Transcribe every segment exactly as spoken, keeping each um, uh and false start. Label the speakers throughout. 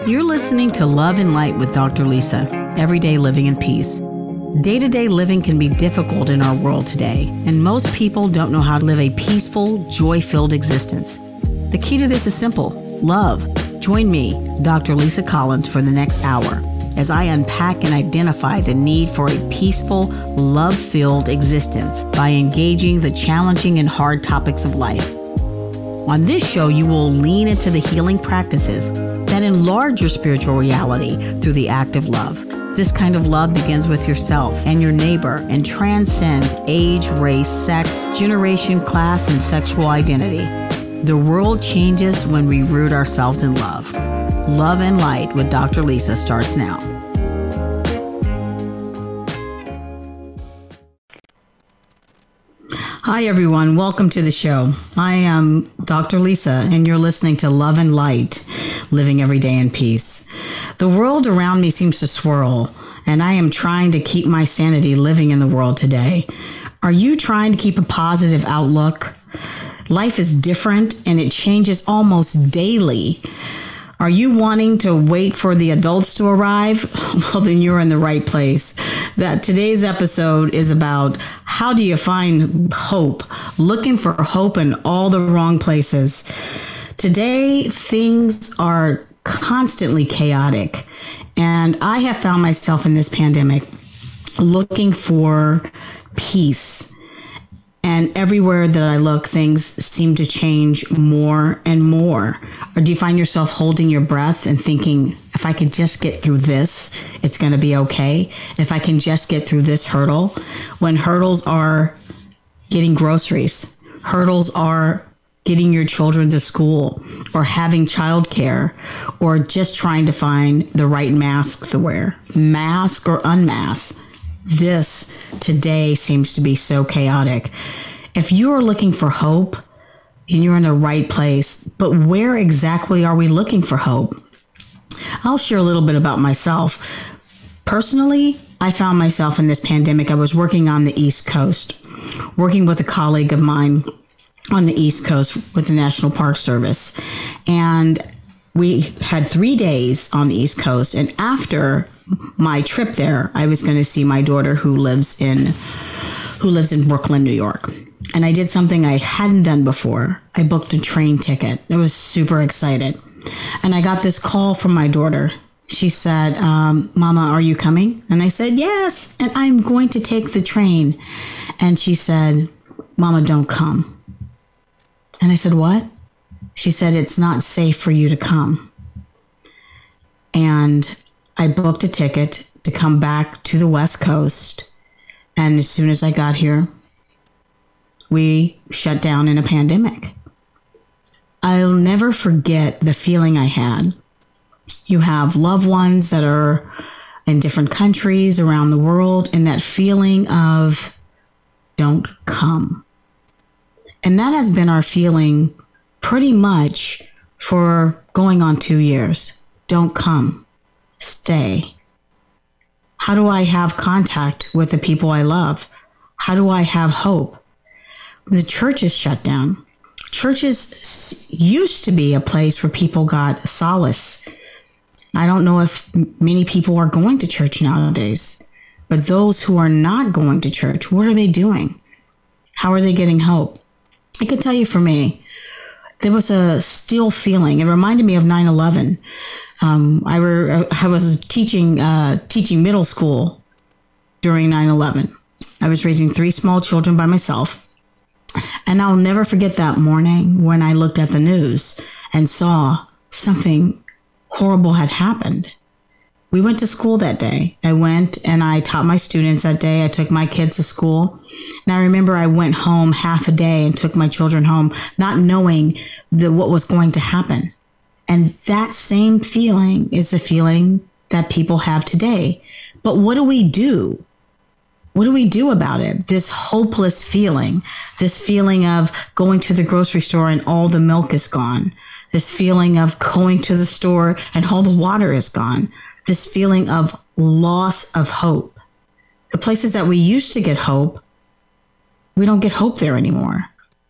Speaker 1: You're listening to Love and Light with Doctor Lisa, Everyday Living in Peace. Day-to-day living can be difficult in our world today, and most people don't know how to live a peaceful, joy-filled existence. The key to this is simple: love. Join me, Doctor Lisa Collins, for the next hour as I unpack and identify the need for a peaceful, love-filled existence by engaging the challenging and hard topics of life. On this show, you will lean into the healing practices that enlarge your spiritual reality through the act of love. This kind of love begins with yourself and your neighbor and transcends age, race, sex, generation, class, and sexual identity. The world changes when we root ourselves in love. Love and Light with Doctor Lisa starts now. Hi, everyone. Welcome to the show. I am Doctor Lisa, and you're listening to Love and Light, Living Every Day in Peace. The world around me seems to swirl, and I am trying to keep my sanity living in the world today. Are you trying to keep a positive outlook? Life is different, and it changes almost daily. Are you wanting to wait for the adults to arrive? Well, then you're in the right place. That today's episode is about how do you find hope, looking for hope in all the wrong places. Today, things are constantly chaotic, and I have found myself in this pandemic looking for peace. And everywhere that I look, things seem to change more and more. Or do you find yourself holding your breath and thinking, if I could just get through this, it's going to be okay? If I can just get through this hurdle? When hurdles are getting groceries, hurdles are getting your children to school, or having childcare, or just trying to find the right mask to wear, mask or unmask. This today seems to be so chaotic. If you are looking for hope, and you're in the right place, but where exactly are we looking for hope? I'll share a little bit about myself. Personally, I found myself in this pandemic. I was working on the East Coast, working with a colleague of mine on the East Coast with the National Park Service. And we had three days on the East Coast. And after my trip there, I was going to see my daughter who lives in who lives in Brooklyn, New York. And I did something I hadn't done before. I booked a train ticket. I was super excited. And I got this call from my daughter. She said, um, Mama, are you coming? And I said, yes, and I'm going to take the train. And she said, Mama, don't come. And I said, what? She said, it's not safe for you to come. And I booked a ticket to come back to the West Coast. And as soon as I got here, we shut down in a pandemic. I'll never forget the feeling I had. You have loved ones that are in different countries around the world, and that feeling of don't come. And that has been our feeling pretty much for going on two years. Don't come. Stay. How do I have contact with the people I love? How do I have hope? The church is shut down. Churches used to be a place where people got solace. I don't know if many people are going to church nowadays, but those who are not going to church, what are they doing? How are they getting hope? I can tell you for me, there was a still feeling. It reminded me of nine eleven. Um, I, were, I was teaching uh, teaching middle school during nine eleven. I was raising three small children by myself. And I'll never forget that morning when I looked at the news and saw something horrible had happened. We went to school that day. I went and I taught my students that day. I took my kids to school. And I remember I went home half a day and took my children home, not knowing the, what was going to happen. And that same feeling is the feeling that people have today. But what do we do? What do we do about it? This hopeless feeling, this feeling of going to the grocery store and all the milk is gone. This feeling of going to the store and all the water is gone. This feeling of loss of hope. The places that we used to get hope, we don't get hope there anymore.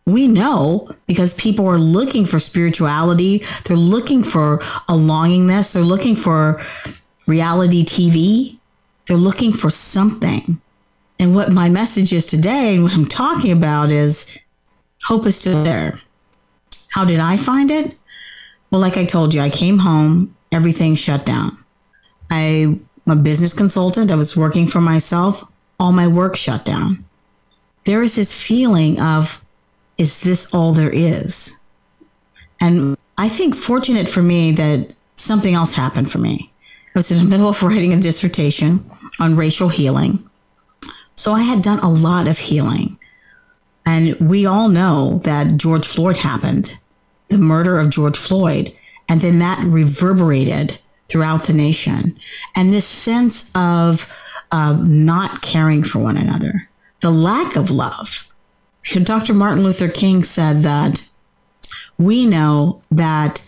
Speaker 1: We know because people are looking for spirituality. They're looking for a longingness. They're looking for reality T V. They're looking for something. And what my message is today and what I'm talking about is hope is still there. How did I find it? Well, like I told you, I came home, everything shut down. I'm a business consultant. I was working for myself. All my work shut down. There is this feeling of, is this all there is? And I think fortunate for me that something else happened for me. I was in the middle of writing a dissertation on racial healing. So I had done a lot of healing. And we all know that George Floyd happened, the murder of George Floyd. And then that reverberated throughout the nation. And this sense of uh, not caring for one another, the lack of love. Doctor Martin Luther King said that we know that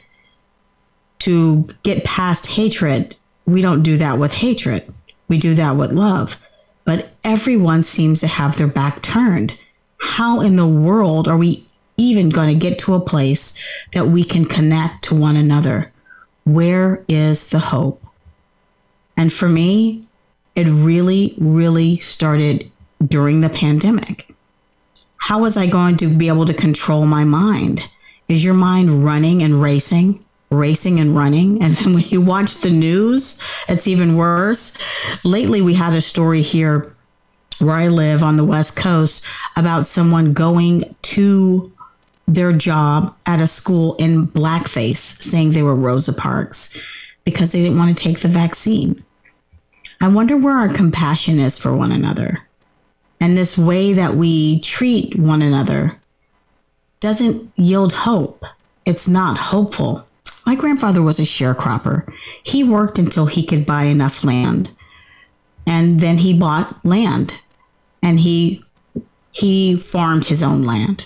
Speaker 1: to get past hatred, we don't do that with hatred. We do that with love. But everyone seems to have their back turned. How in the world are we even going to get to a place that we can connect to one another? Where is the hope? And for me, it really, really started during the pandemic. How was I going to be able to control my mind? Is your mind running and racing, racing and running? And then when you watch the news, it's even worse. Lately, we had a story here where I live on the West Coast about someone going to their job at a school in blackface, saying they were Rosa Parks because they didn't want to take the vaccine. I wonder where our compassion is for one another. And this way that we treat one another doesn't yield hope. It's not hopeful. My grandfather was a sharecropper. He worked until he could buy enough land. And then he bought land. And he he farmed his own land.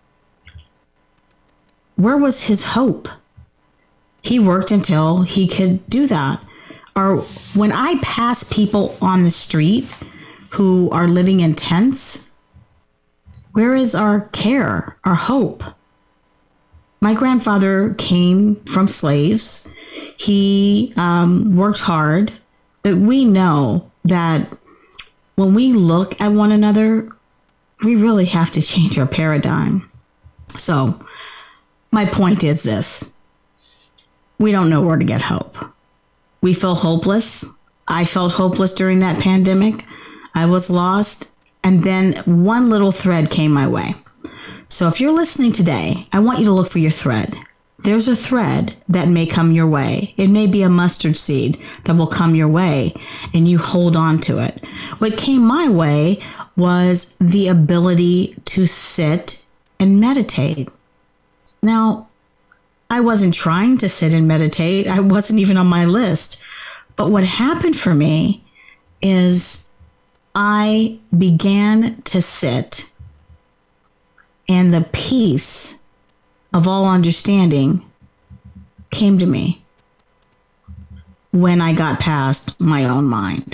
Speaker 1: Where was his hope? He worked until he could do that. Or when I pass people on the street who are living in tents, where is our care, our hope? My grandfather came from slaves. He um, worked hard, but we know that when we look at one another, we really have to change our paradigm. So my point is this: we don't know where to get hope. We feel hopeless. I felt hopeless during that pandemic. I was lost. And then one little thread came my way. So if you're listening today, I want you to look for your thread. There's a thread that may come your way. It may be a mustard seed that will come your way, and you hold on to it. What came my way was the ability to sit and meditate. Now, I wasn't trying to sit and meditate. I wasn't even on my list. But what happened for me is I began to sit, and the peace of all understanding came to me when I got past my own mind.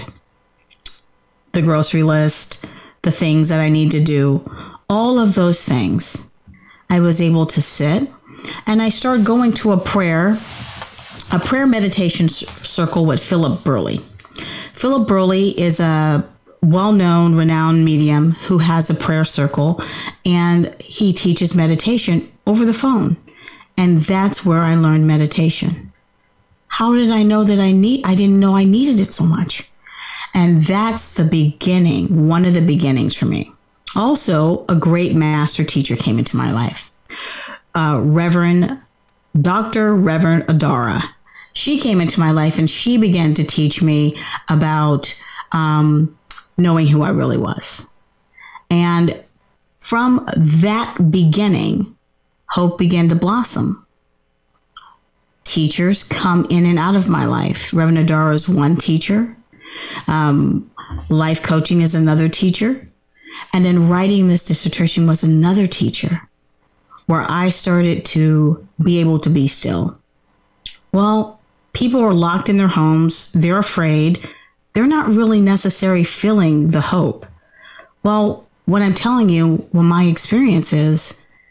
Speaker 1: The grocery list, the things that I need to do, all of those things, I was able to sit, and I started going to a prayer, a prayer meditation circle with Philip Burley. Philip Burley is a well-known, renowned medium who has a prayer circle, and he teaches meditation over the phone. And that's where I learned meditation. How did I know that I need, I didn't know I needed it so much. And that's the beginning, one of the beginnings for me. Also, a great master teacher came into my life. Uh, Reverend, Doctor Reverend Adara. She came into my life and she began to teach me about um, knowing who I really was. And from that beginning, hope began to blossom. Teachers come in and out of my life. Reverend Adara is one teacher. Um, life coaching is another teacher. And then writing this dissertation was another teacher, where I started to be able to be still. Well, people are locked in their homes. They're afraid. They're not really necessarily feeling the hope. Well, what I'm telling you, what my experience is,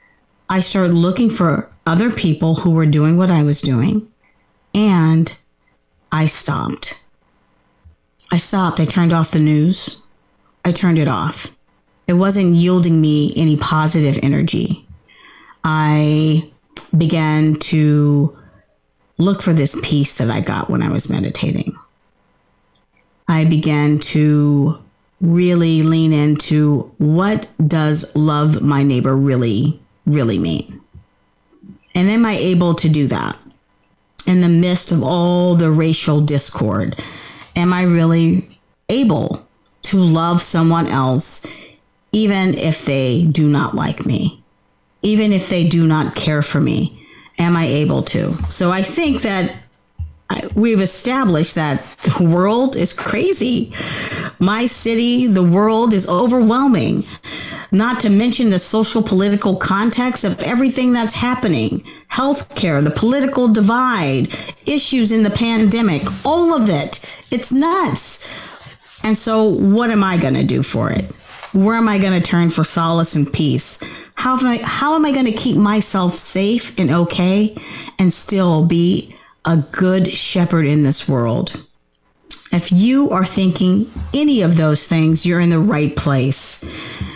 Speaker 1: I started looking for other people who were doing what I was doing, and I stopped. I stopped. I turned off the news. I turned it off. It wasn't yielding me any positive energy. I began to look for this peace that I got when I was meditating. I began to really lean into what does love my neighbor really, really mean? And am I able to do that in the midst of all the racial discord? Am I really able to love someone else even if they do not like me, even if they do not care for me? Am I able to? So I think that I, we've established that the world is crazy. My city, the world is overwhelming, not to mention the social political context of everything that's happening. Healthcare, the political divide, issues in the pandemic, all of it. It's nuts. And so what am I going to do for it? Where am I going to turn for solace and peace? How am I, how am I going to keep myself safe and okay and still be a good shepherd in this world? If you are thinking any of those things, you're in the right place.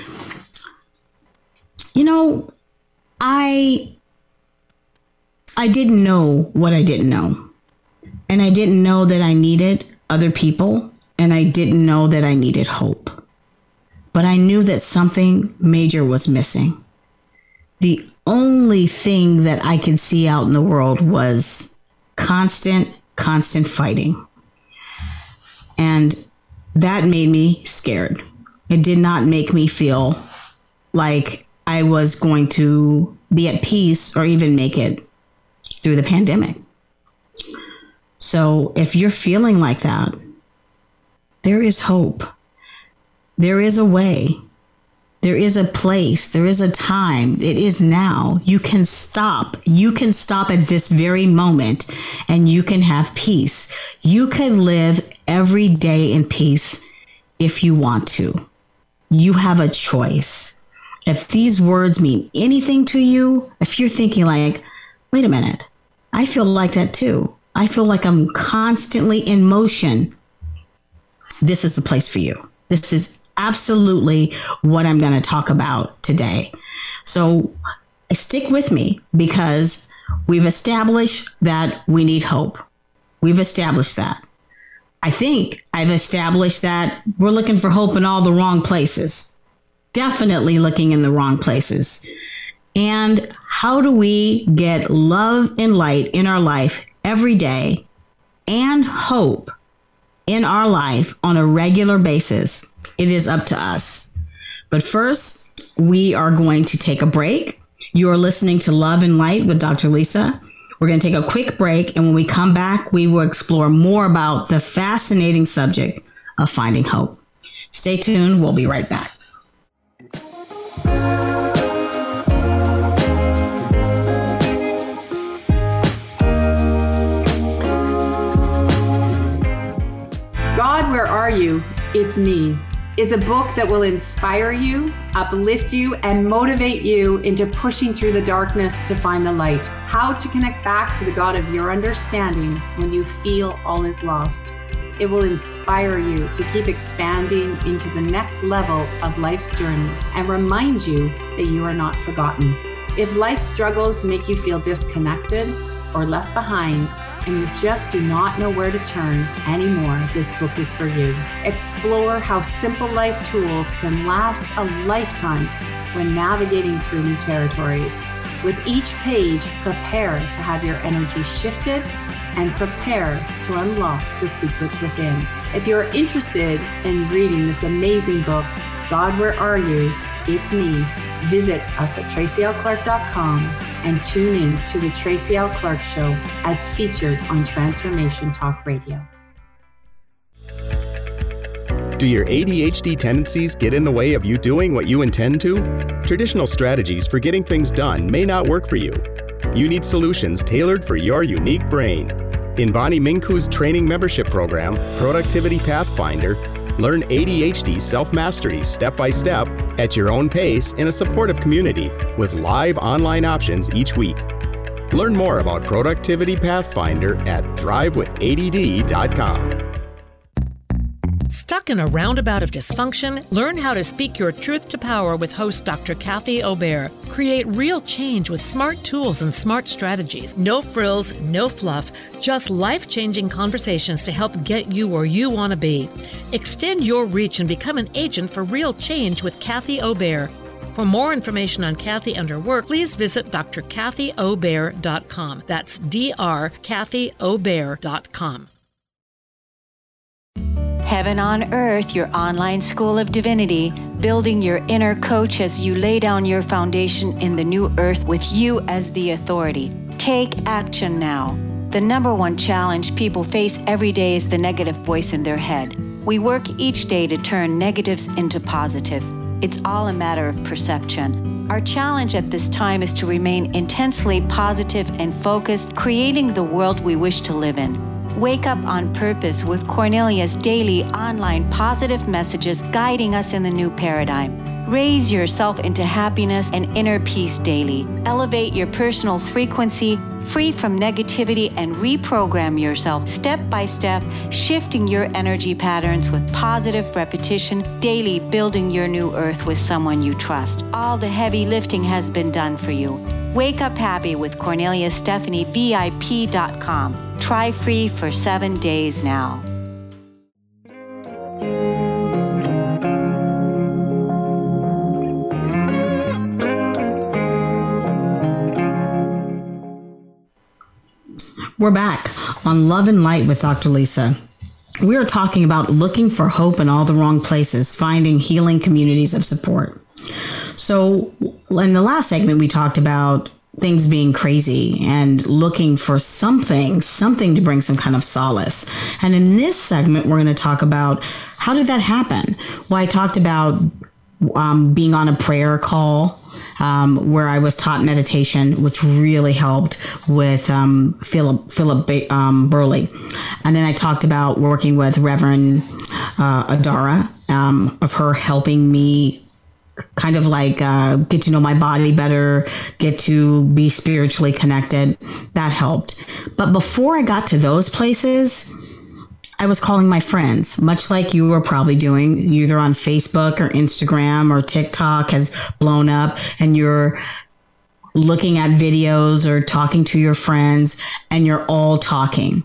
Speaker 1: You know, I I didn't know what I didn't know. And I didn't know that I needed other people, and I didn't know that I needed hope. But I knew that something major was missing. The only thing that I could see out in the world was constant, constant fighting. And that made me scared. It did not make me feel like I was going to be at peace or even make it through the pandemic. So if you're feeling like that, there is hope. There is a way. There is a place. There is a time. It is now. You can stop. You can stop at this very moment and you can have peace. You can live every day in peace if you want to. You have a choice. If these words mean anything to you, if you're thinking like, wait a minute, I feel like that too. I feel like I'm constantly in motion. This is the place for you. This is absolutely what I'm going to talk about today. So stick with me because we've established that we need hope. We've established that. I think I've established that we're looking for hope in all the wrong places. Definitely looking in the wrong places. And how do we get love and light in our life every day and hope in our life on a regular basis? It is up to us. But first, we are going to take a break. You are listening to Love and Light with Doctor Lisa. We're going to take a quick break. And when we come back, we will explore more about the fascinating subject of finding hope. Stay tuned. We'll be right back.
Speaker 2: God, Where Are You? It's Me is a book that will inspire you, uplift you, and motivate you into pushing through the darkness to find the light. How to connect back to the God of your understanding when you feel all is lost. It will inspire you to keep expanding into the next level of life's journey and remind you that you are not forgotten. If life struggles make you feel disconnected or left behind, and you just do not know where to turn anymore, this book is for you. Explore how simple life tools can last a lifetime when navigating through new territories. With each page, prepare to have your energy shifted and prepare to unlock the secrets within. If you're interested in reading this amazing book, God, Where Are You? It's Me. Visit us at tracy l clark dot com and tune in to the Tracy L. Clark Show as featured on Transformation Talk Radio.
Speaker 3: Do your A D H D tendencies get in the way of you doing what you intend to? Traditional strategies for getting things done may not work for you. You need solutions tailored for your unique brain. In Bonnie Minku's training membership program, Productivity Pathfinder, learn A D H D self-mastery step by step at your own pace in a supportive community with live online options each week. Learn more about Productivity Pathfinder at thrive with A D D dot com.
Speaker 4: Stuck in a roundabout of dysfunction? Learn how to speak your truth to power with host Doctor Kathy Obear. Create real change with smart tools and smart strategies. No frills, no fluff, just life-changing conversations to help get you where you want to be. Extend your reach and become an agent for real change with Kathy Obear. For more information on Kathy and her work, please visit d r kathy obear dot com. That's D R kathy obear dot com.
Speaker 5: Heaven on Earth, your online school of divinity, building your inner coach as you lay down your foundation in the new earth with you as the authority. Take action now. The number one challenge people face every day is the negative voice in their head. We work each day to turn negatives into positives. It's all a matter of perception. Our challenge at this time is to remain intensely positive and focused, creating the world we wish to live in. Wake up on purpose with Cornelia's daily online positive messages guiding us in the new paradigm. Raise yourself into happiness and inner peace daily. Elevate your personal frequency, free from negativity, and reprogram yourself step by step, shifting your energy patterns with positive repetition, daily building your new earth with someone you trust. All the heavy lifting has been done for you. Wake up happy with Cornelia Stephanie V I P dot com. Try free for seven days now.
Speaker 1: We're back on Love and Light with Doctor Lisa. We are talking about looking for hope in all the wrong places, finding healing communities of support. So in the last segment, we talked about things being crazy and looking for something, something to bring some kind of solace. And in this segment, we're going to talk about how did that happen? Well, I talked about um, being on a prayer call um, where I was taught meditation, which really helped with um, Philip Philip um, Burley. And then I talked about working with Reverend uh, Adara, um, of her helping me kind of like uh, get to know my body better, get to be spiritually connected. That helped. But before I got to those places, I was calling my friends, much like you were probably doing, either on Facebook or Instagram or TikTok has blown up and you're looking at videos or talking to your friends and you're all talking.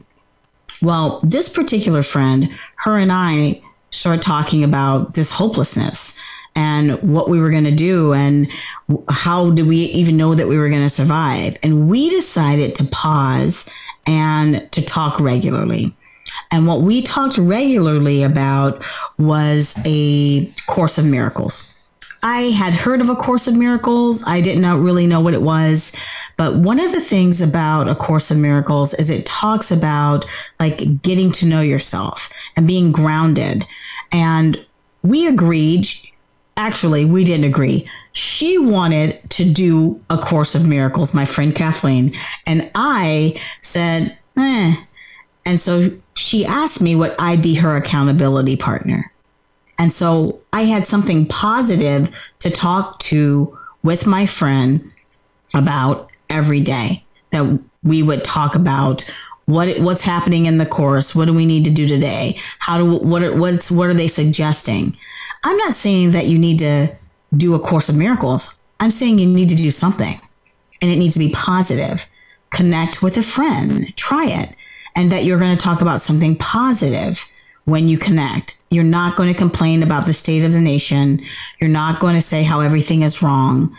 Speaker 1: Well, this particular friend, her and I started talking about this hopelessness and what we were going to do and how did we even know that we were going to survive. And we decided to pause and to talk regularly. And what we talked regularly about was a Course of Miracles. I had heard of A Course of Miracles. I did not really know what it was. But one of the things about A Course of Miracles is it talks about like getting to know yourself and being grounded. And we agreed. Actually, we didn't agree. She wanted to do A Course of Miracles, my friend Kathleen. And I said, eh. And so she asked me would I be her accountability partner. And so I had something positive to talk to with my friend about every day, that we would talk about what what's happening in the course. What do we need to do today? How do what are, what's what are they suggesting? I'm not saying that you need to do A Course of Miracles. I'm saying you need to do something, and it needs to be positive. Connect with a friend. Try it. And that you're going to talk about something positive when you connect. You're not going to complain about the state of the nation. You're not going to say how everything is wrong.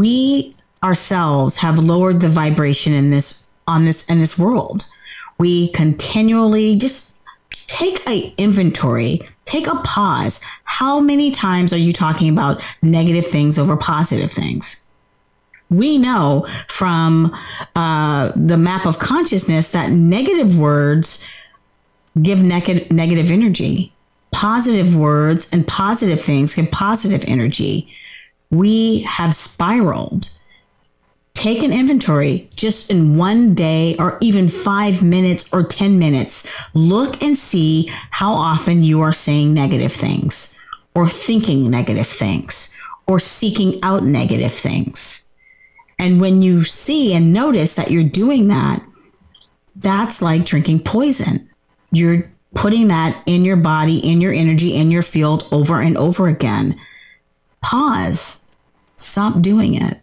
Speaker 1: We ourselves have lowered the vibration in this on this in this world. We continually just take an inventory, take a pause. How many times are you talking about negative things over positive things? We know from uh, the map of consciousness that negative words give neg- negative energy. Positive words and positive things give positive energy. We have spiraled. Take an inventory just in one day or even five minutes or ten minutes. Look and see how often you are saying negative things or thinking negative things or seeking out negative things. And when you see and notice that you're doing that, that's like drinking poison. You're putting that in your body, in your energy, in your field over and over again. Pause. Stop doing it.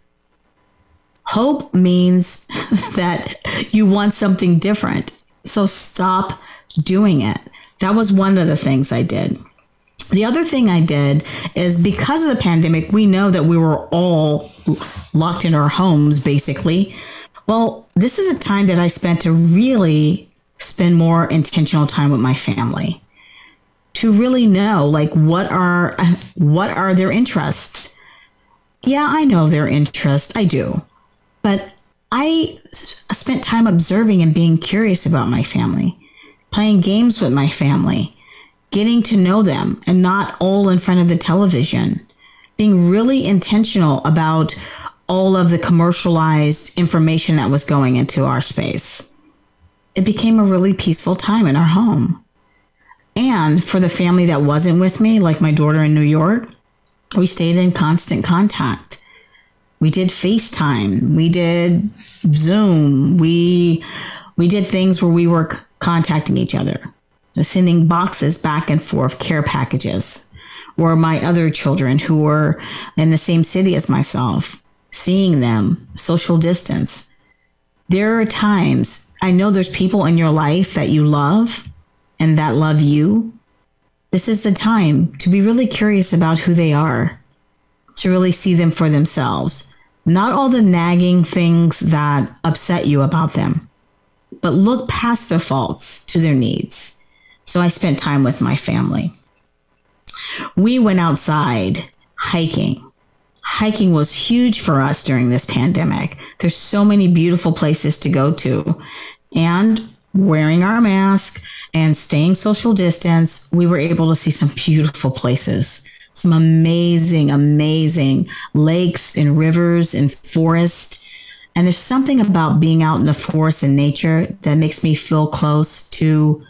Speaker 1: Hope means that you want something different. So stop doing it. That was one of the things I did. The other thing I did is, because of the pandemic, we know that we were all locked in our homes, basically. Well, this is a time that I spent to really spend more intentional time with my family, to really know, like, what are what are their interests. Yeah, I know their interests. I do. But I spent time observing and being curious about my family, playing games with my family, getting to know them, and not all in front of the television, being really intentional about all of the commercialized information that was going into our space. It became a really peaceful time in our home. And for the family that wasn't with me, like my daughter in New York, we stayed in constant contact. We did FaceTime. We did Zoom. We we did things where we were c- contacting each other, sending boxes back and forth, care packages, or my other children who were in the same city as myself, seeing them, social distance. There are times, I know there's people in your life that you love and that love you. This is the time to be really curious about who they are, to really see them for themselves. Not all the nagging things that upset you about them, but look past their faults to their needs. So I spent time with my family. We went outside hiking. Hiking was huge for us during this pandemic. There's so many beautiful places to go to. And wearing our mask and staying social distance, we were able to see some beautiful places. Some amazing, amazing lakes and rivers and forests. And there's something about being out in the forest and nature that makes me feel close to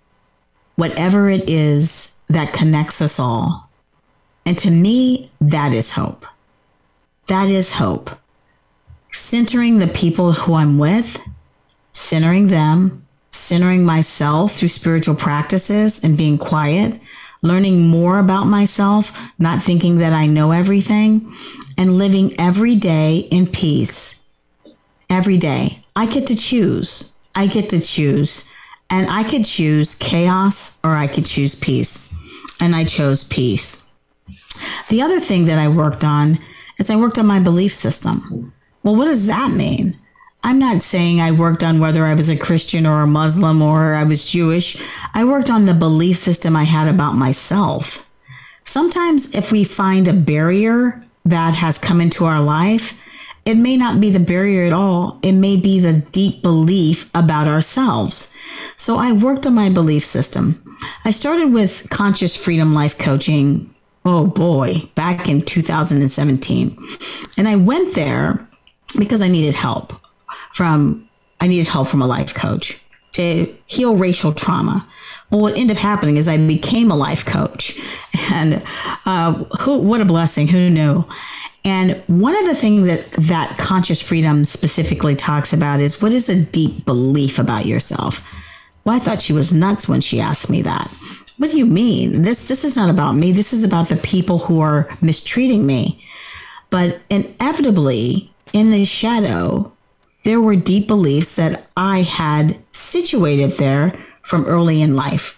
Speaker 1: whatever it is that connects us all. And to me, that is hope. That is hope. Centering the people who I'm with, centering them, centering myself through spiritual practices and being quiet, learning more about myself, not thinking that I know everything, and living every day in peace. Every day. I get to choose. I get to choose. And I could choose chaos or I could choose peace. And I chose peace. The other thing that I worked on is I worked on my belief system. Well, what does that mean? I'm not saying I worked on whether I was a Christian or a Muslim or I was Jewish. I worked on the belief system I had about myself. Sometimes if we find a barrier that has come into our life, it may not be the barrier at all. It may be the deep belief about ourselves. So I worked on my belief system. I started with Conscious Freedom Life Coaching, oh boy, back in two thousand seventeen. And I went there because I needed help. From I needed help from a life coach to heal racial trauma. Well, what ended up happening is I became a life coach, and uh, who? What a blessing! Who knew? And one of the things that that Conscious Freedom specifically talks about is, what is a deep belief about yourself? Well, I thought she was nuts when she asked me that. What do you mean? This this is not about me. This is about the people who are mistreating me. But inevitably, in the shadow, there were deep beliefs that I had situated there from early in life.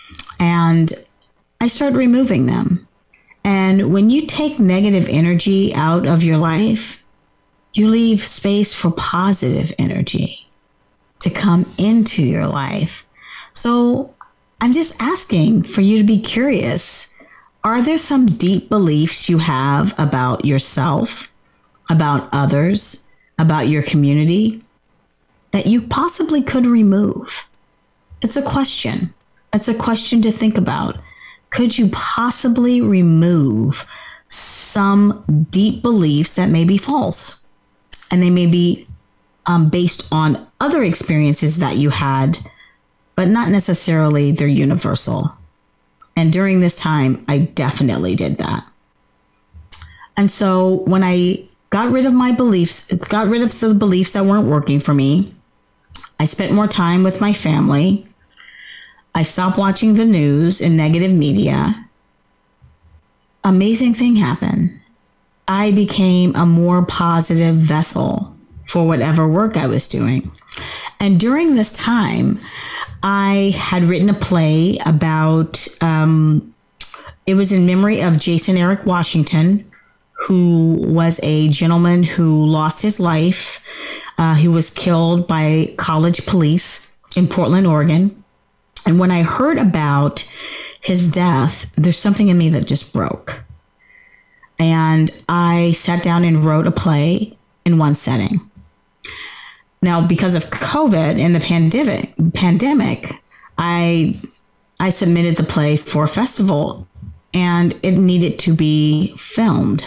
Speaker 1: And I started removing them. And when you take negative energy out of your life, you leave space for positive energy to come into your life. So I'm just asking for you to be curious. Are there some deep beliefs you have about yourself, about others, about your community that you possibly could remove? It's a question. It's a question to think about. Could you possibly remove some deep beliefs that may be false? And they may be um, based on other experiences that you had, but not necessarily they're universal. And during this time, I definitely did that. And so when I got rid of my beliefs, got rid of the beliefs that weren't working for me, I spent more time with my family. I stopped watching the news and negative media. Amazing thing happened. I became a more positive vessel for whatever work I was doing. And during this time, I had written a play about, um, it was in memory of Jason Eric Washington, who was a gentleman who lost his life. Uh, he was killed by college police in Portland, Oregon. And when I heard about his death, there's something in me that just broke. And I sat down and wrote a play in one setting. Now, because of COVID and the pandemic, pandemic, I I submitted the play for a festival, and it needed to be filmed.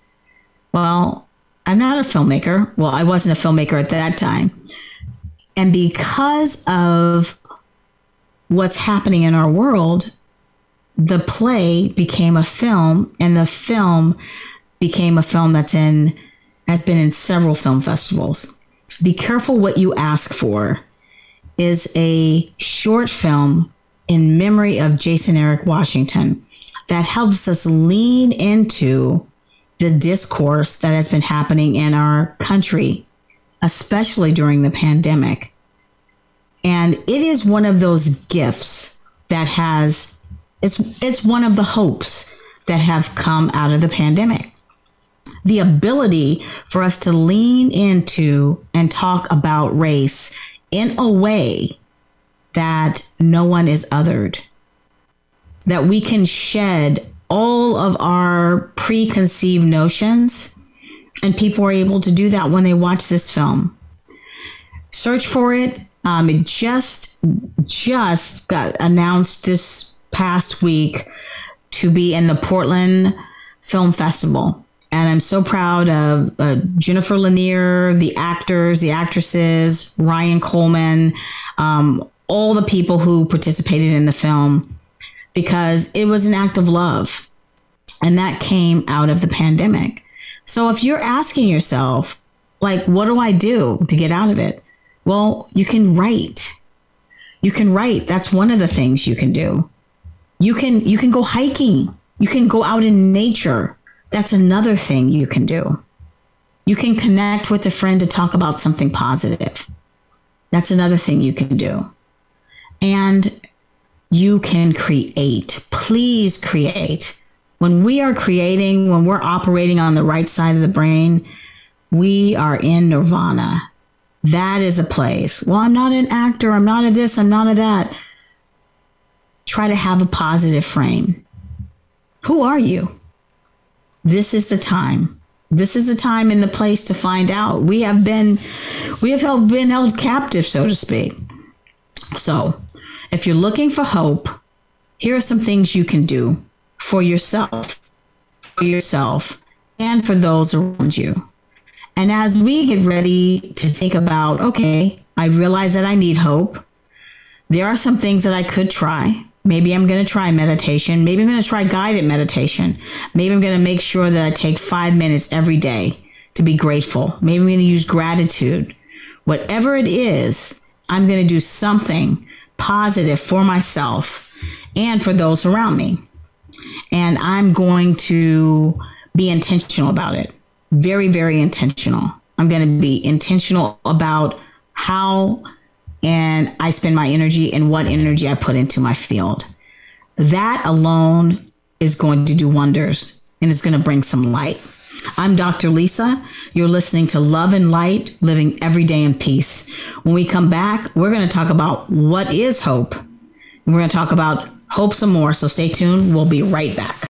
Speaker 1: Well, I'm not a filmmaker. Well, I wasn't a filmmaker at that time. And because of what's happening in our world, the play became a film, and the film became a film that's in, has been in several film festivals. Be Careful What You Ask For is a short film in memory of Jason Eric Washington that helps us lean into the discourse that has been happening in our country, especially during the pandemic. And it is one of those gifts that has, it's it's one of the hopes that have come out of the pandemic. The ability for us to lean into and talk about race in a way that no one is othered, that we can shed all of our preconceived notions, and people are able to do that when they watch this film. Search for it. Um, it just just got announced this past week to be in the Portland Film Festival. And I'm so proud of uh, Jennifer Lanier, the actors, the actresses, Ryan Coleman, um, all the people who participated in the film, because it was an act of love. And that came out of the pandemic. So if you're asking yourself, like, what do I do to get out of it? Well, you can write. You can write. That's one of the things you can do. You can you can go hiking. You can go out in nature. That's another thing you can do. You can connect with a friend to talk about something positive. That's another thing you can do. And you can create. Please create. When we are creating, when we're operating on the right side of the brain, we are in nirvana. That is a place. Well, I'm not an actor. I'm not a this. I'm not a that. Try to have a positive frame. Who are you? This is the time. This is the time and the place to find out. We have been, we have held, been held captive, so to speak. So if you're looking for hope, here are some things you can do for yourself, for yourself, and for those around you. And as we get ready to think about, okay, I realize that I need hope. There are some things that I could try. Maybe I'm going to try meditation. Maybe I'm going to try guided meditation. Maybe I'm going to make sure that I take five minutes every day to be grateful. Maybe I'm going to use gratitude. Whatever it is, I'm going to do something positive for myself and for those around me. And I'm going to be intentional about it. Very, very intentional. I'm going to be intentional about how and I spend my energy and what energy I put into my field. That alone is going to do wonders, and it's going to bring some light. I'm Doctor Lisa. You're listening to Love and Light, Living Every Day in Peace. When we come back, we're going to talk about what is hope. And we're going to talk about hope some more. So stay tuned. We'll be right back.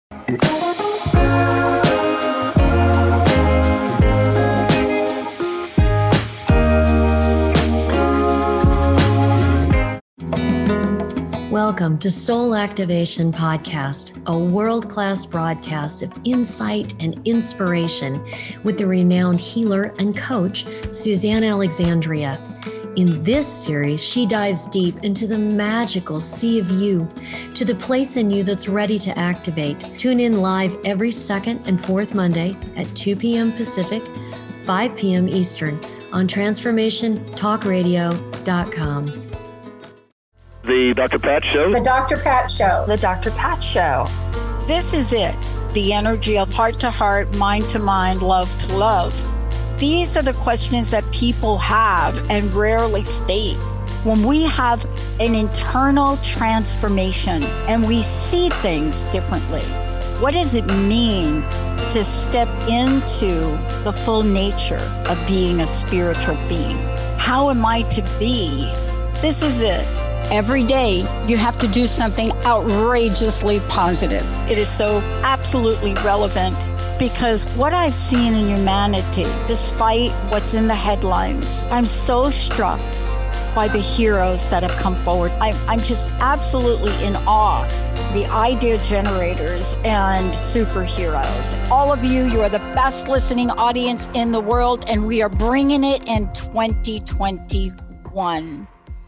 Speaker 6: Welcome to Soul Activation Podcast, a world-class broadcast of insight and inspiration with the renowned healer and coach, Suzanne Alexandria. In this series, she dives deep into the magical sea of you, to the place in you that's ready to activate. Tune in live every second and fourth Monday at two p.m. Pacific, five p.m. Eastern on transformation talk radio dot com.
Speaker 7: The Doctor Pat Show.
Speaker 8: The Doctor Pat Show.
Speaker 9: The Doctor Pat Show.
Speaker 10: This is it. The energy of heart to heart, mind to mind, love to love. These are the questions that people have and rarely state. When we have an internal transformation and we see things differently, what does it mean to step into the full nature of being a spiritual being? How am I to be? This is it. Every day, you have to do something outrageously positive. It is so absolutely relevant because what I've seen in humanity, despite what's in the headlines, I'm so struck by the heroes that have come forward. I'm, I'm just absolutely in awe. The idea generators and superheroes. All of you, you are the best listening audience in the world, and we are bringing it in twenty twenty-one.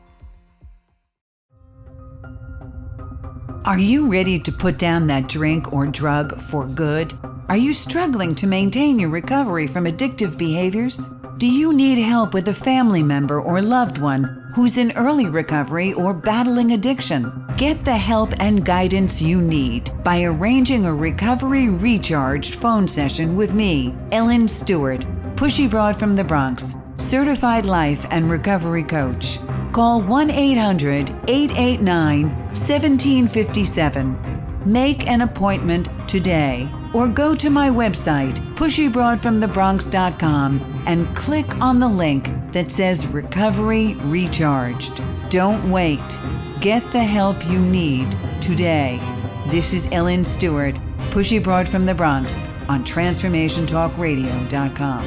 Speaker 11: Are you ready to put down that drink or drug for good? Are you struggling to maintain your recovery from addictive behaviors? Do you need help with a family member or loved one who's in early recovery or battling addiction? Get the help and guidance you need by arranging a recovery recharged phone session with me, Ellen Stewart, Pushy Broad from the Bronx, certified life and recovery coach. Call one eight hundred, eight eight nine, one seven five seven. Make an appointment today or go to my website, pushy broad from the bronx dot com, and click on the link that says Recovery Recharged. Don't wait. Get the help you need today. This is Ellen Stewart, Pushy Broad from the Bronx on transformation talk radio dot com.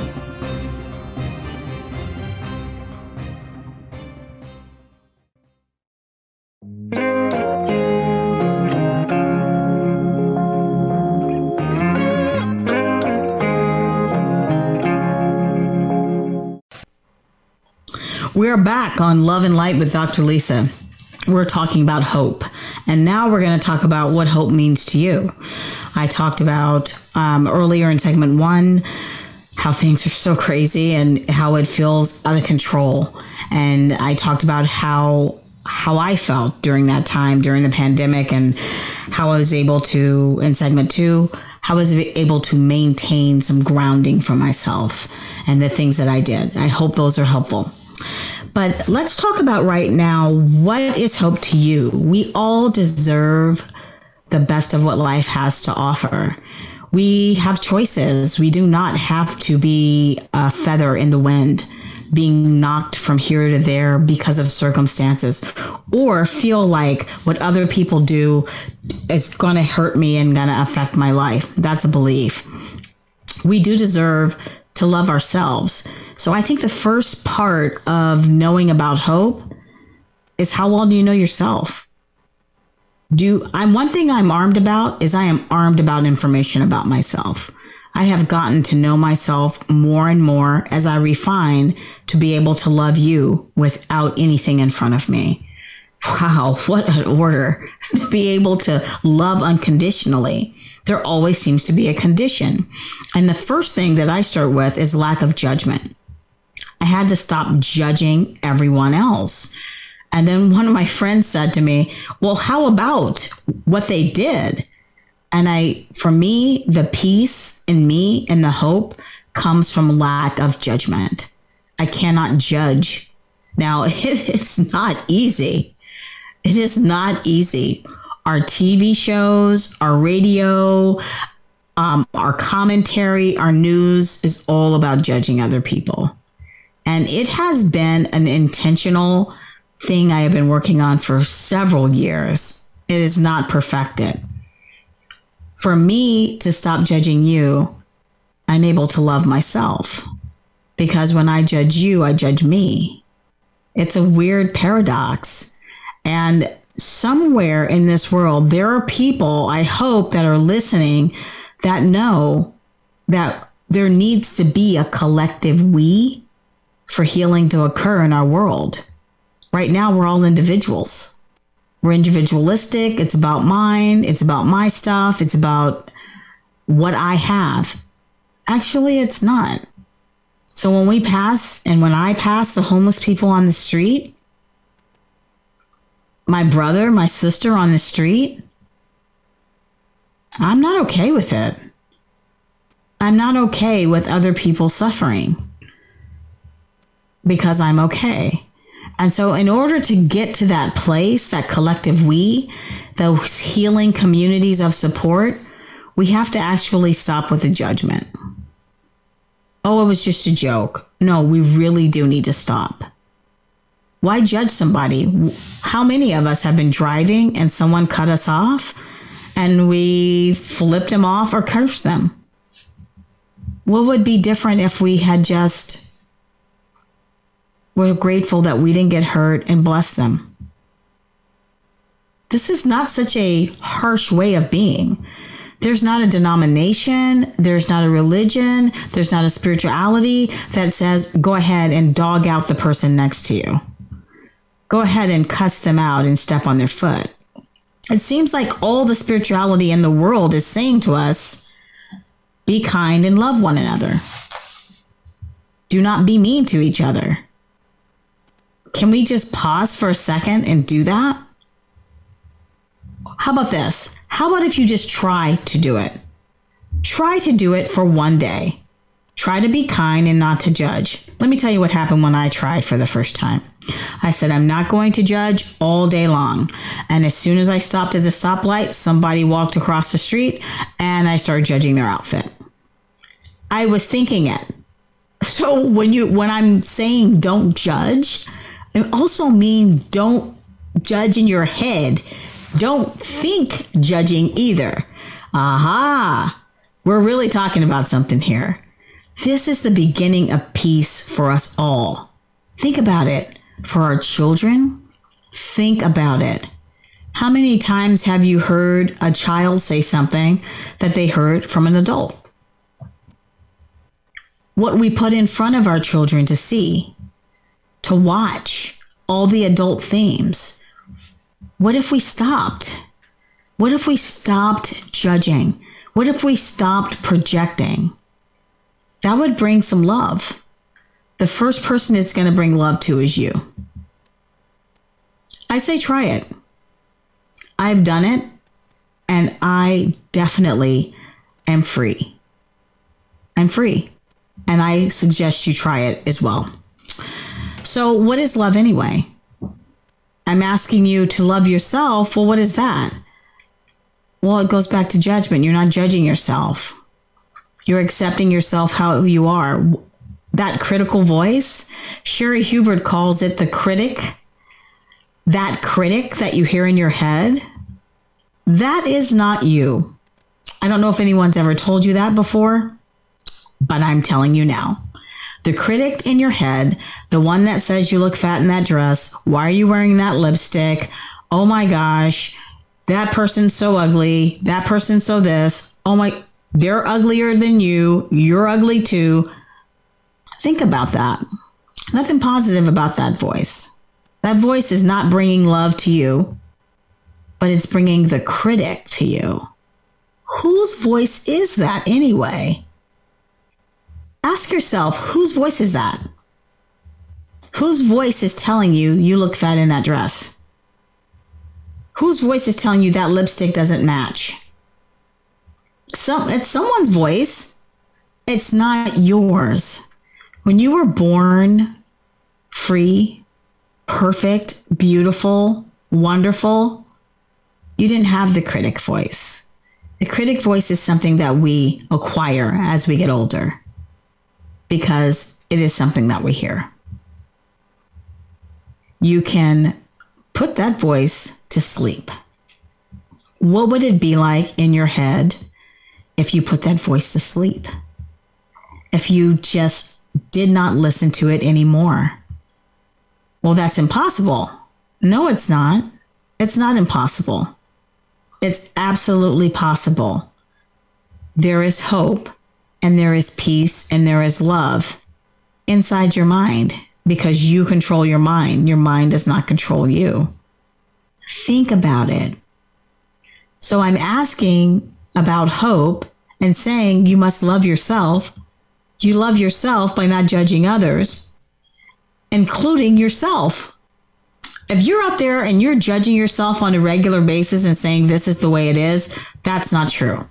Speaker 1: We're back on Love and Light with Doctor Lisa. We're talking about hope. And now we're going to talk about what hope means to you. I talked about um, earlier in segment one, how things are so crazy and how it feels out of control. And I talked about how how I felt during that time, during the pandemic, and how I was able to, in segment two, how I was able to maintain some grounding for myself and the things that I did. I hope those are helpful. But let's talk about right now, what is hope to you? We all deserve the best of what life has to offer. We have choices. We do not have to be a feather in the wind, being knocked from here to there because of circumstances, or feel like what other people do is going to hurt me and going to affect my life. That's a belief. We do deserve to love ourselves. So I think the first part of knowing about hope is how well do you know yourself? Do I'm one thing I'm armed about is I am armed about information about myself. I have gotten to know myself more and more as I refine to be able to love you without anything in front of me. Wow, what an order to be able to love unconditionally. There always seems to be a condition. And the first thing that I start with is lack of judgment. I had to stop judging everyone else. And then one of my friends said to me, well, how about what they did? And I, for me, the peace in me and the hope comes from lack of judgment. I cannot judge. Now, it's not easy. It is not easy. Our T V shows, our radio, um, our commentary, our news is all about judging other people. And it has been an intentional thing I have been working on for several years. It is not perfected. For me to stop judging you, I'm able to love myself. Because when I judge you, I judge me. It's a weird paradox. And somewhere in this world, there are people, I hope, that are listening that know that there needs to be a collective we for healing to occur in our world. Right now, we're all individuals. We're individualistic. It's about mine. It's about my stuff. It's about what I have. Actually, it's not. So when we pass, and when I pass the homeless people on the street, my brother, my sister on the street, I'm not okay with it. I'm not okay with other people suffering because I'm okay. And so in order to get to that place, that collective we, those healing communities of support, we have to actually stop with the judgment. Oh, it was just a joke. No, we really do need to stop. Why judge somebody? How many of us have been driving and someone cut us off and we flipped them off or cursed them? What would be different if we had just were grateful that we didn't get hurt and bless them? This is not such a harsh way of being. There's not a denomination, there's not a religion, there's not a spirituality that says, go ahead and dog out the person next to you. Go ahead and cuss them out and step on their foot. It seems like all the spirituality in the world is saying to us, be kind and love one another. Do not be mean to each other. Can we just pause for a second and do that? How about this? How about if you just try to do it? Try to do it for one day. Try to be kind and not to judge. Let me tell you what happened when I tried for the first time. I said, I'm not going to judge all day long. And as soon as I stopped at the stoplight, somebody walked across the street and I started judging their outfit. I was thinking it. So when you when I'm saying don't judge, I also mean don't judge in your head. Don't think judging either. Aha! We're really talking about something here. This is the beginning of peace for us all. Think about it. For our children, think about it. How many times have you heard a child say something that they heard from an adult? What we put in front of our children to see, to watch, all the adult themes. What if we stopped? What if we stopped judging? What if we stopped projecting? That would bring some love. The first person it's going to bring love to is you. I say try it. I've done it, and I definitely am free. I'm free, and I suggest you try it as well. So what is love anyway? I'm asking you to love yourself. Well, what is that? Well, it goes back to judgment. You're not judging yourself. You're accepting yourself how you are. That critical voice, Sherry Hubert calls it the critic. That critic that you hear in your head, that is not you. I don't know if anyone's ever told you that before, but I'm telling you now. The critic in your head, the one that says you look fat in that dress, why are you wearing that lipstick? Oh my gosh, that person's so ugly. That person's so this. Oh my, they're uglier than you. You're ugly too. Think about that. Nothing positive about that voice. That voice is not bringing love to you, but it's bringing the critic to you. Whose voice is that anyway? Ask yourself, whose voice is that? Whose voice is telling you you look fat in that dress? Whose voice is telling you that lipstick doesn't match? Some, it's someone's voice. It's not yours. When you were born free, perfect, beautiful, wonderful, you didn't have the critic voice. The critic voice is something that we acquire as we get older because it is something that we hear. You can put that voice to sleep. What would it be like in your head if you put that voice to sleep? If you just did not listen to it anymore? Well, that's impossible. No, it's not. It's not impossible. It's absolutely possible. There is hope, and there is peace, and there is love inside your mind because you control your mind. Your mind does not control you. Think about it. So I'm asking about hope and saying you must love yourself. You love yourself by not judging others, including yourself. If you're out there and you're judging yourself on a regular basis and saying this is the way it is, that's not true.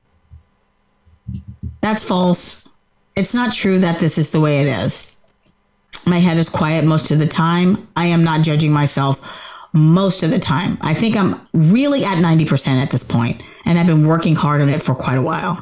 Speaker 1: That's false. It's not true that this is the way it is. My head is quiet most of the time. I am not judging myself most of the time. I think I'm really at ninety percent at this point, and I've been working hard on it for quite a while.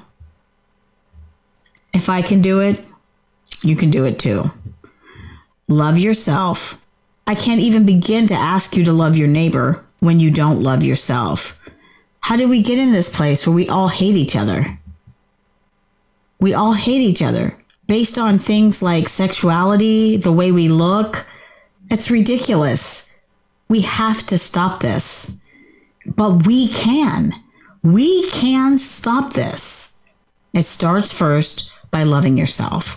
Speaker 1: If I can do it, you can do it too. Love yourself. I can't even begin to ask you to love your neighbor when you don't love yourself. How did we get in this place where we all hate each other? We all hate each other based on things like sexuality, the way we look. It's ridiculous. We have to stop this. But we can. We can stop this. It starts first by loving yourself.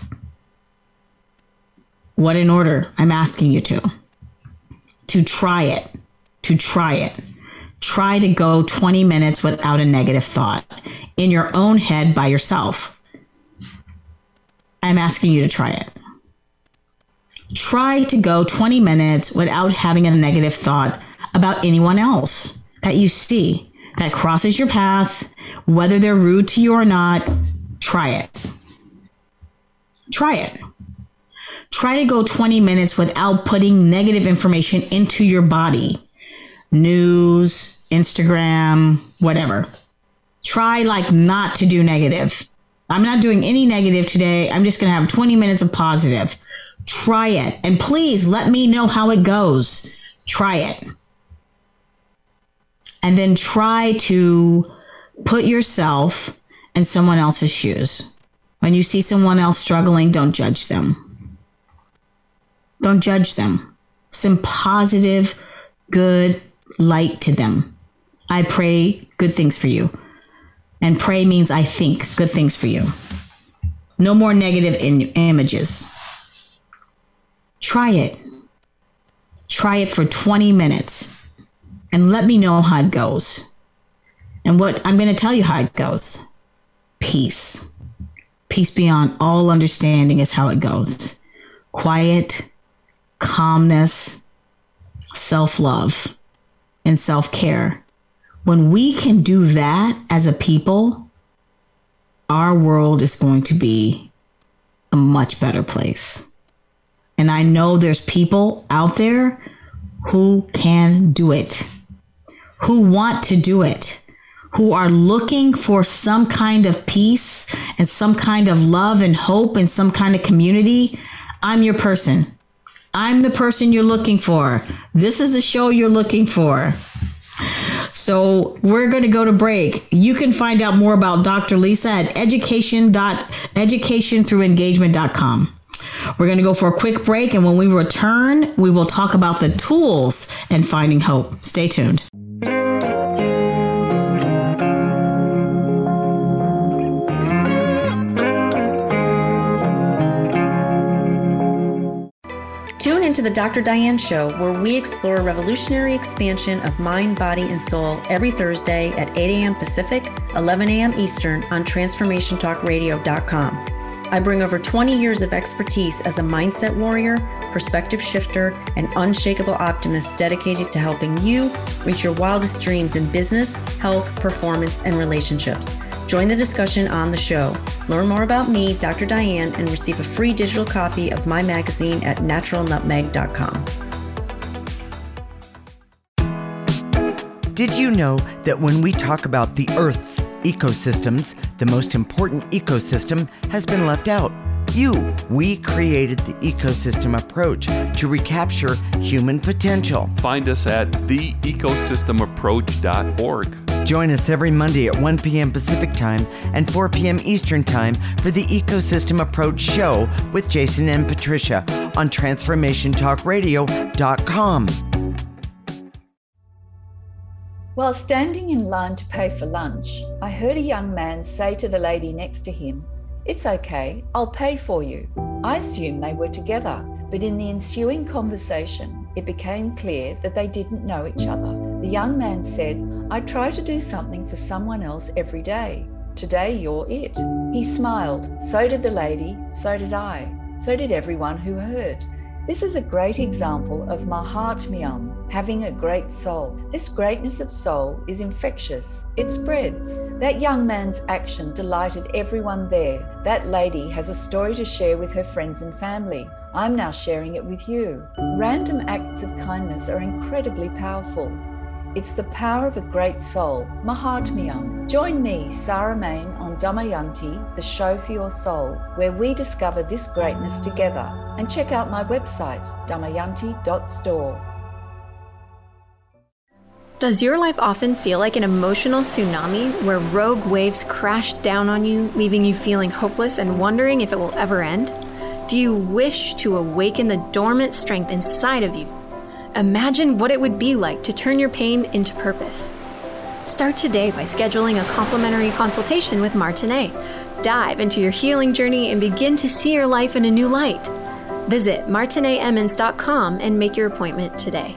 Speaker 1: What in order? I'm asking you to. To try it. To try it. Try to go twenty minutes without a negative thought in your own head by yourself. I'm asking you to try it. Try to go twenty minutes without having a negative thought about anyone else that you see that crosses your path, whether they're rude to you or not. Try it. Try it. Try to go twenty minutes without putting negative information into your body. News, Instagram, whatever. Try like not to do negative. I'm not doing any negative today. I'm just going to have twenty minutes of positive. Try it. And please let me know how it goes. Try it. And then try to put yourself in someone else's shoes. When you see someone else struggling, don't judge them. Don't judge them. Some positive, good light to them. I pray good things for you. And pray means I think good things for you. No more negative in- images. Try it. Try it for twenty minutes. And let me know how it goes. And what I'm going to tell you how it goes. Peace. Peace beyond all understanding is how it goes. Quiet, calmness, self-love, and self-care. When we can do that as a people, our world is going to be a much better place. And I know there's people out there who can do it, who want to do it, who are looking for some kind of peace and some kind of love and hope and some kind of community. I'm your person. I'm the person you're looking for. This is a show you're looking for. So we're going to go to break. You can find out more about Doctor Lisa at education dot education through engagement dot com. We're going to go for a quick break, and when we return, we will talk about the tools and finding hope. Stay tuned.
Speaker 6: Tune into the Doctor Diane Show, where we explore a revolutionary expansion of mind, body, and soul every Thursday at eight a.m. Pacific, eleven a.m. Eastern on transformation talk radio dot com. I bring over twenty years of expertise as a mindset warrior, perspective shifter, and unshakable optimist dedicated to helping you reach your wildest dreams in business, health, performance, and relationships. Join the discussion on the show. Learn more about me, Doctor Diane, and receive a free digital copy of my magazine at natural nutmeg dot com.
Speaker 8: Did you know that when we talk about the Earth's ecosystems, the most important ecosystem has been left out? You. We created the ecosystem approach to recapture human potential.
Speaker 9: Find us at the ecosystem approach dot org.
Speaker 8: Join us every Monday at one p.m. Pacific Time and four p.m. Eastern Time for the Ecosystem Approach Show with Jason and Patricia on transformation talk radio dot com.
Speaker 12: While standing in line to pay for lunch, I heard a young man say to the lady next to him, "It's okay, I'll pay for you." I assumed they were together, but in the ensuing conversation, it became clear that they didn't know each other. The young man said, "I try to do something for someone else every day. Today you're it." He smiled. So did the lady, so did I, so did everyone who heard. This is a great example of Mahatmyam, having a great soul. This greatness of soul is infectious. It spreads. That young man's action delighted everyone there. That lady has a story to share with her friends and family. I'm now sharing it with you. Random acts of kindness are incredibly powerful. It's the power of a great soul, Mahatmyam. Join me, Sarah Main, on Damayanti, the show for your soul, where we discover this greatness together. And check out my website, damayanti dot store.
Speaker 13: Does your life often feel like an emotional tsunami where rogue waves crash down on you, leaving you feeling hopeless and wondering if it will ever end? Do you wish to awaken the dormant strength inside of you? Imagine what it would be like to turn your pain into purpose. Start today by scheduling a complimentary consultation with Martinet. Dive into your healing journey and begin to see your life in a new light. Visit martinet emmons dot com and make your appointment today.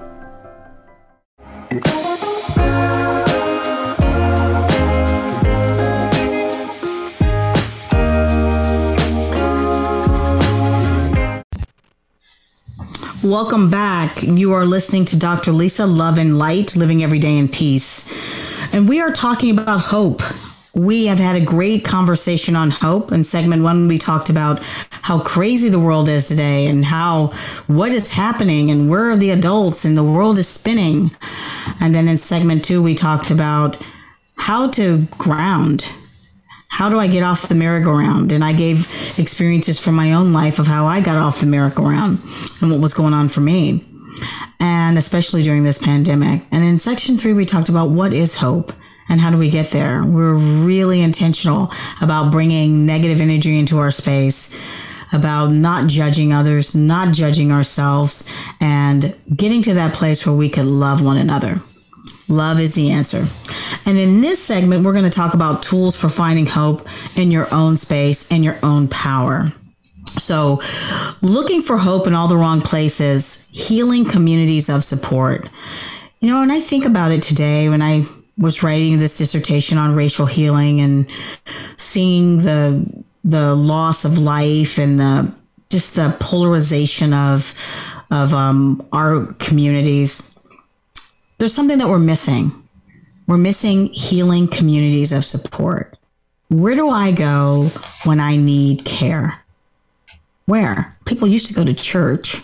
Speaker 1: Welcome back. You are listening to Doctor Lisa, Love and Light, Living Every Day in Peace. And we are talking about hope. We have had a great conversation on hope. In segment one, we talked about how crazy the world is today and how what is happening and where are the adults and the world is spinning. And then in segment two, we talked about how to ground. How do I get off the merry-go-round? And I gave experiences from my own life of how I got off the merry-go-round and what was going on for me, and especially during this pandemic. And in section three, we talked about what is hope and how do we get there. We're really intentional about bringing negative energy into our space, about not judging others, not judging ourselves, and getting to that place where we can love one another. Love is the answer. And in this segment, we're going to talk about tools for finding hope in your own space and your own power. So looking for hope in all the wrong places, healing communities of support. You know, and I think about it today when I was writing this dissertation on racial healing and seeing the the loss of life and the just the polarization of of um, our communities. There's something that we're missing. We're missing healing communities of support. Where do I go when I need care? Where? People used to go to church.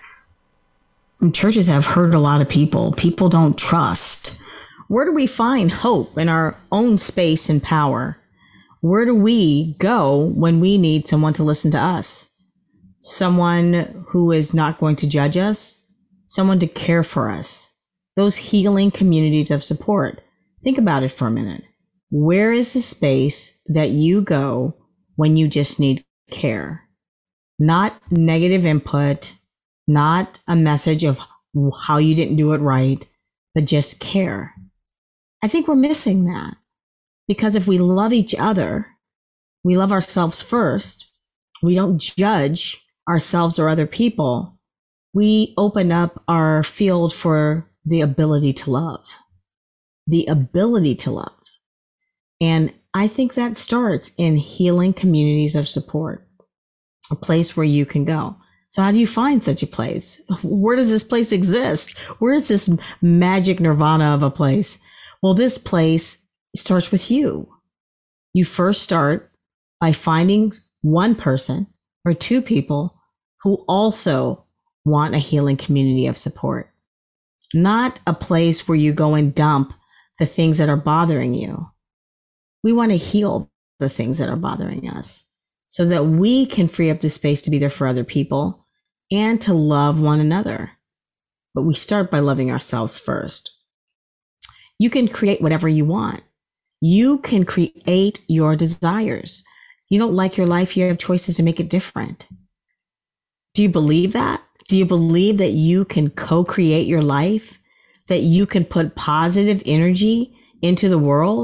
Speaker 1: And churches have hurt a lot of people. People don't trust. Where do we find hope in our own space and power? Where do we go when we need someone to listen to us? Someone who is not going to judge us? Someone to care for us? Those healing communities of support. Think about it for a minute. Where is the space that you go when you just need care? Not negative input, not a message of how you didn't do it right, but just care. I think we're missing that because if we love each other, we love ourselves first, we don't judge ourselves or other people, we open up our field for the ability to love, the ability to love. And I think that starts in healing communities of support, a place where you can go. So how do you find such a place? Where does this place exist? Where is this magic nirvana of a place? Well, this place starts with you. You first start by finding one person or two people who also want a healing community of support. Not a place where you go and dump the things that are bothering you. We want to heal the things that are bothering us so that we can free up the space to be there for other people and to love one another. But we start by loving ourselves first. You can create whatever you want. You can create your desires. You don't like your life, you have choices to make it different. Do you believe that? Do you believe that you can co-create your life? That you can put positive energy into the world?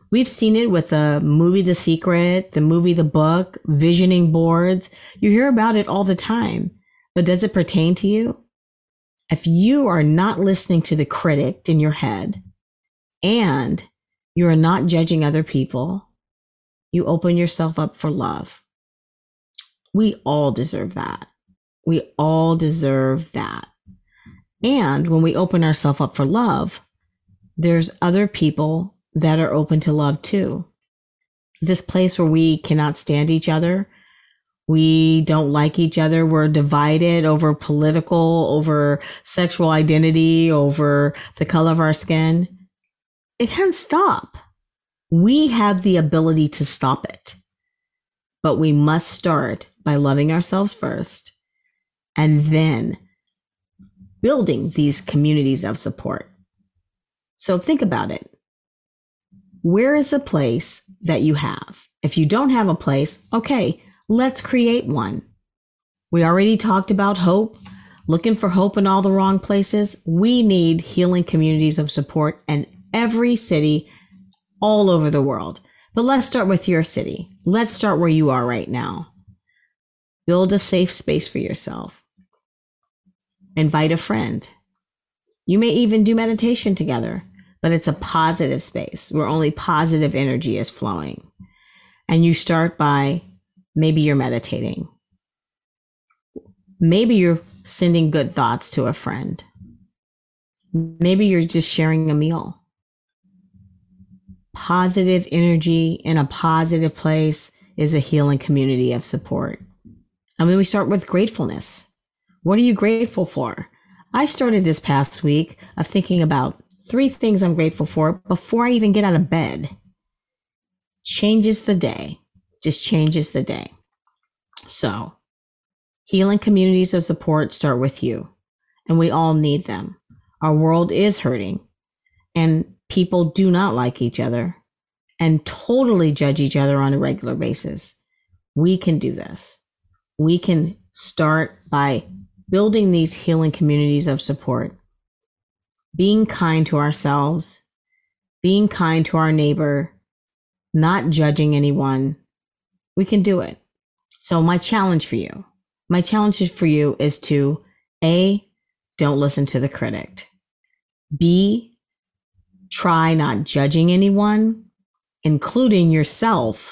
Speaker 1: We've seen it with the movie The Secret, the movie The Book, visioning boards. You hear about it all the time. But does it pertain to you? If you are not listening to the critic in your head and you are not judging other people, you open yourself up for love. We all deserve that. We all deserve that. And when we open ourselves up for love, there's other people that are open to love too. This place where we cannot stand each other, we don't like each other, we're divided over political, over sexual identity, over the color of our skin, it can't stop. We have the ability to stop it. But we must start by loving ourselves first and then building these communities of support. So think about it. Where is the place that you have? If you don't have a place, okay, let's create one. We already talked about hope, looking for hope in all the wrong places. We need healing communities of support in every city all over the world. But let's start with your city. Let's start where you are right now. Build a safe space for yourself. Invite a friend. You may even do meditation together, but it's a positive space where only positive energy is flowing. And you start by, maybe you're meditating. Maybe you're sending good thoughts to a friend. Maybe you're just sharing a meal. Positive energy in a positive place is a healing community of support. And then we start with gratefulness. What are you grateful for? I started this past week of thinking about three things I'm grateful for before I even get out of bed. Changes the day. Just changes the day. So, healing communities of support start with you, and we all need them. Our world is hurting, and people do not like each other and totally judge each other on a regular basis. We can do this. We can start by building these healing communities of support, being kind to ourselves, being kind to our neighbor, not judging anyone. We can do it. So my challenge for you, my challenge for you is to A, don't listen to the critic. B, try not judging anyone, including yourself.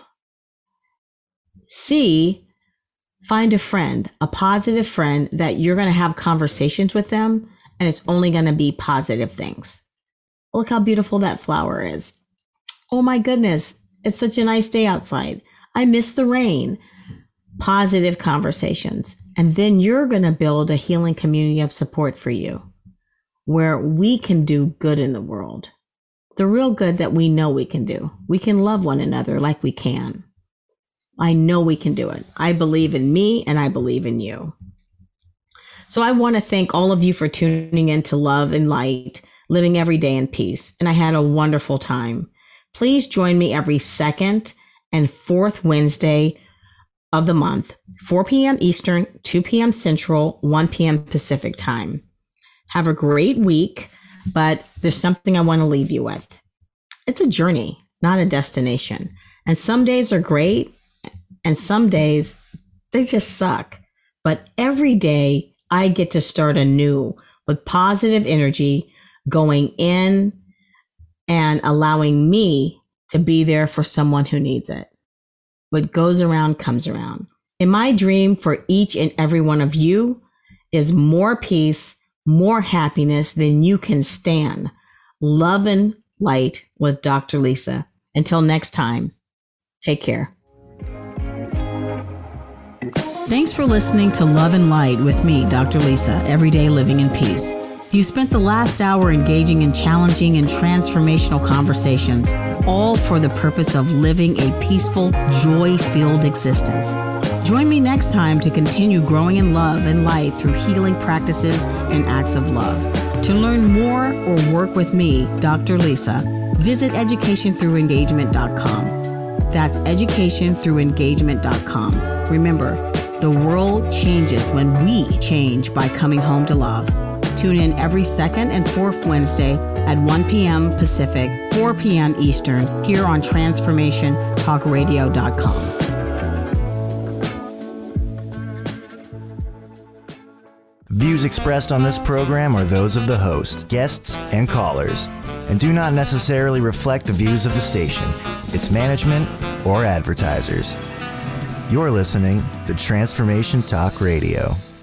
Speaker 1: C, find a friend, a positive friend that you're going to have conversations with them, and it's only going to be positive things. Look how beautiful that flower is. Oh my goodness, it's such a nice day outside. I miss the rain. Positive conversations. And then you're going to build a healing community of support for you, where we can do good in the world. The real good that we know we can do. We can love one another like we can. I know we can do it. I believe in me and I believe in you. So I want to thank all of you for tuning in to Love and Light, Living Every Day in Peace. And I had a wonderful time. Please join me every second and fourth Wednesday of the month, four p.m. Eastern, two p.m. Central, one p.m. Pacific time. Have a great week, but there's something I want to leave you with. It's a journey, not a destination. And some days are great, and some days they just suck. But every day I get to start anew with positive energy, going in and allowing me to be there for someone who needs it. What goes around comes around. And my dream for each and every one of you is more peace, more happiness than you can stand. Love and Light with Doctor Lisa. Until next time, take care. Thanks for listening to Love and Light with me, Doctor Lisa, Everyday Living in Peace. You spent the last hour engaging in challenging and transformational conversations, all for the purpose of living a peaceful, joy-filled existence. Join me next time to continue growing in love and light through healing practices and acts of love. To learn more or work with me, Doctor Lisa, visit education through engagement dot com. That's education through engagement dot com. Remember, the world changes when we change by coming home to love. Tune in every second and fourth Wednesday at one p.m. Pacific, four p.m. Eastern, here on transformation talk radio dot com.
Speaker 14: Views expressed on this program are those of the host, guests, and callers, and do not necessarily reflect the views of the station, its management, or advertisers. You're listening to Transformation Talk Radio.